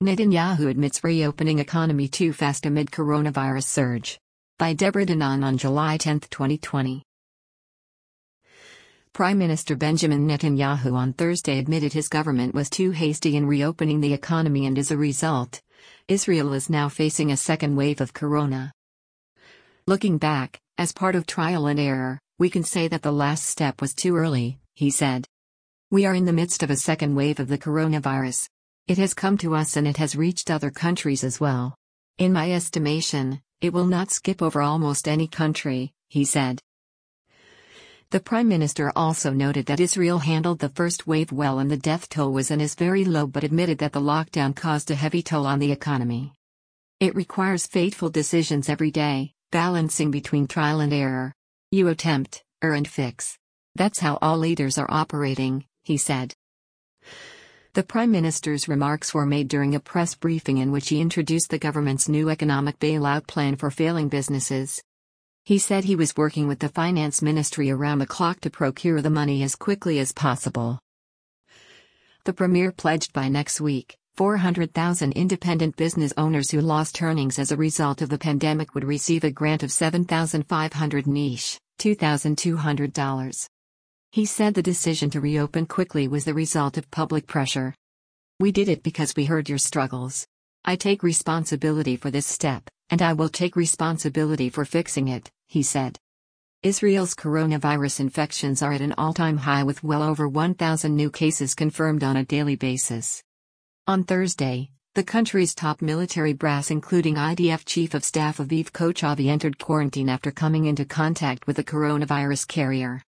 Netanyahu admits reopening economy too fast amid coronavirus surge. By Deborah Danan on July 10, 2020. Prime Minister Benjamin Netanyahu on Thursday admitted his government was too hasty in reopening the economy, and as a result, Israel is now facing a second wave of corona. Looking back, as part of trial and error, we can say that the last step was too early, he said. We are in the midst of a second wave of the coronavirus. It has come to us and it has reached other countries as well. In my estimation, it will not skip over almost any country, he said. The Prime Minister also noted that Israel handled the first wave well and the death toll was and is very low, but admitted that the lockdown caused a heavy toll on the economy. It requires fateful decisions every day, balancing between trial and error. You attempt, err and fix. That's how all leaders are operating, he said. The Prime Minister's remarks were made during a press briefing in which he introduced the government's new economic bailout plan for failing businesses. He said he was working with the finance ministry around the clock to procure the money as quickly as possible. The premier pledged by next week, 400,000 independent business owners who lost earnings as a result of the pandemic would receive a grant of $7,500 niche, $2,200. He said the decision to reopen quickly was the result of public pressure. We did it because we heard your struggles. I take responsibility for this step, and I will take responsibility for fixing it, he said. Israel's coronavirus infections are at an all-time high with well over 1,000 new cases confirmed on a daily basis. On Thursday, the country's top military brass, including IDF Chief of Staff Aviv Kochavi, entered quarantine after coming into contact with a coronavirus carrier.